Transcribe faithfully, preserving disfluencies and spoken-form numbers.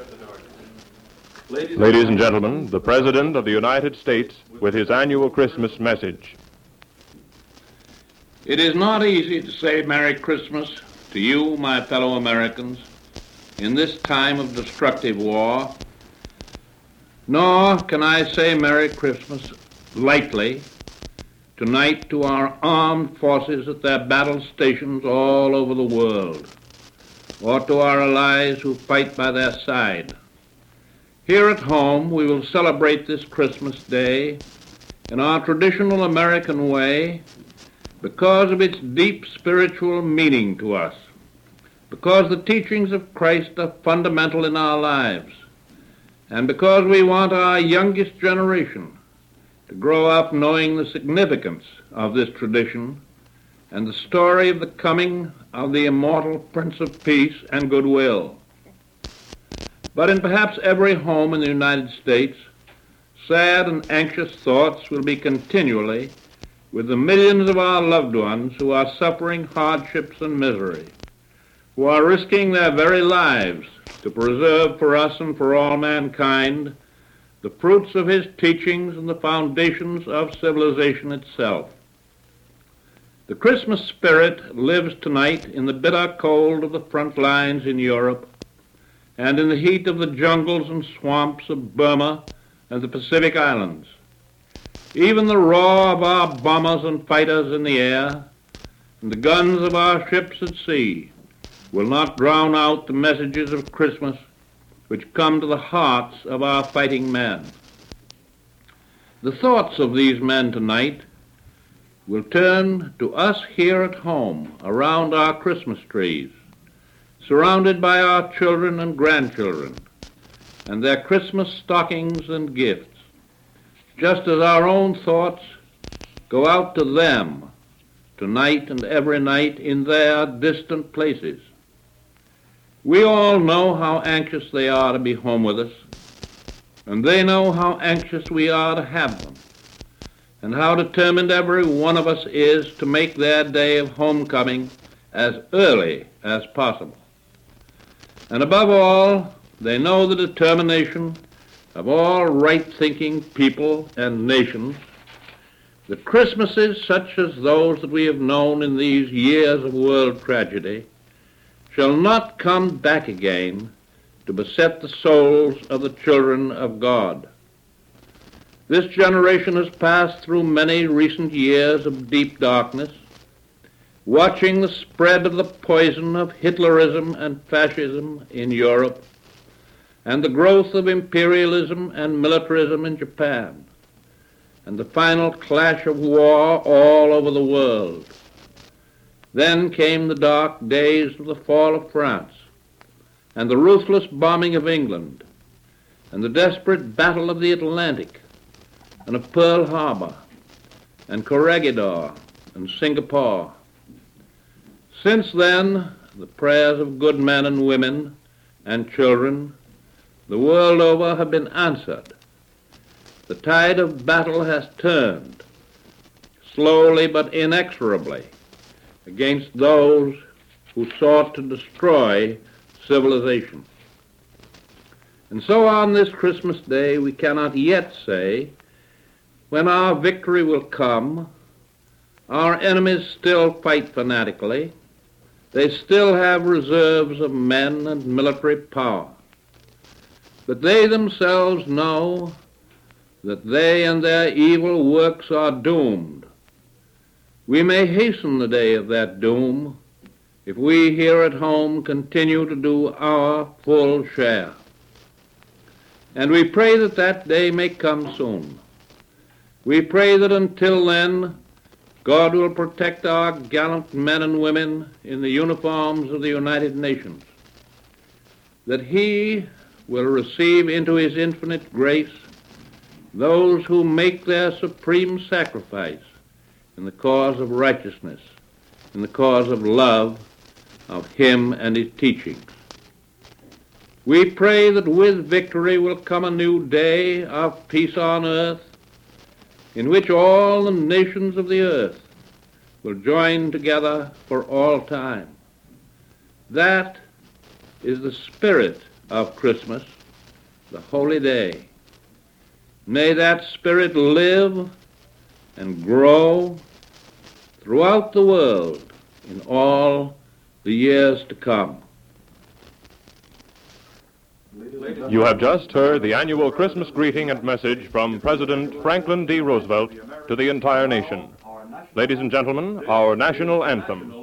Ladies and gentlemen, the President of the United States with his annual Christmas message. It is not easy to say Merry Christmas to you, my fellow Americans, in this time of destructive war, nor can I say Merry Christmas lightly tonight to our armed forces at their battle stations all over the world, or to our allies who fight by their side. Here at home, we will celebrate this Christmas Day in our traditional American way because of its deep spiritual meaning to us, because the teachings of Christ are fundamental in our lives, and because we want our youngest generation to grow up knowing the significance of this tradition and the story of the coming of the immortal Prince of Peace and Goodwill. But in perhaps every home in the United States, sad and anxious thoughts will be continually with the millions of our loved ones who are suffering hardships and misery, who are risking their very lives to preserve for us and for all mankind the fruits of his teachings and the foundations of civilization itself. The Christmas spirit lives tonight in the bitter cold of the front lines in Europe and in the heat of the jungles and swamps of Burma and the Pacific Islands. Even the roar of our bombers and fighters in the air and the guns of our ships at sea will not drown out the messages of Christmas which come to the hearts of our fighting men. The thoughts of these men tonight will turn to us here at home around our Christmas trees, surrounded by our children and grandchildren and their Christmas stockings and gifts, just as our own thoughts go out to them tonight and every night in their distant places. We all know how anxious they are to be home with us, and they know how anxious we are to have them, and how determined every one of us is to make their day of homecoming as early as possible. And above all, they know the determination of all right-thinking people and nations that Christmases such as those that we have known in these years of world tragedy shall not come back again to beset the souls of the children of God. This generation has passed through many recent years of deep darkness, watching the spread of the poison of Hitlerism and fascism in Europe, and the growth of imperialism and militarism in Japan, and the final clash of war all over the world. Then came the dark days of the fall of France, and the ruthless bombing of England, and the desperate battle of the Atlantic, and of Pearl Harbor, and Corregidor, and Singapore. Since then, the prayers of good men and women and children the world over have been answered. The tide of battle has turned, slowly but inexorably, against those who sought to destroy civilization. And so on this Christmas Day, we cannot yet say when our victory will come. Our enemies still fight fanatically. They still have reserves of men and military power. But they themselves know that they and their evil works are doomed. We may hasten the day of that doom if we here at home continue to do our full share. And we pray that that day may come soon. We pray that until then, God will protect our gallant men and women in the uniforms of the United Nations, that He will receive into His infinite grace those who make their supreme sacrifice in the cause of righteousness, in the cause of love of Him and His teachings. We pray that with victory will come a new day of peace on earth, in which all the nations of the earth will join together for all time. That is the spirit of Christmas, the holy day. May that spirit live and grow throughout the world in all the years to come. You have just heard the annual Christmas greeting and message from President Franklin D. Roosevelt to the entire nation. Ladies and gentlemen, our national anthem.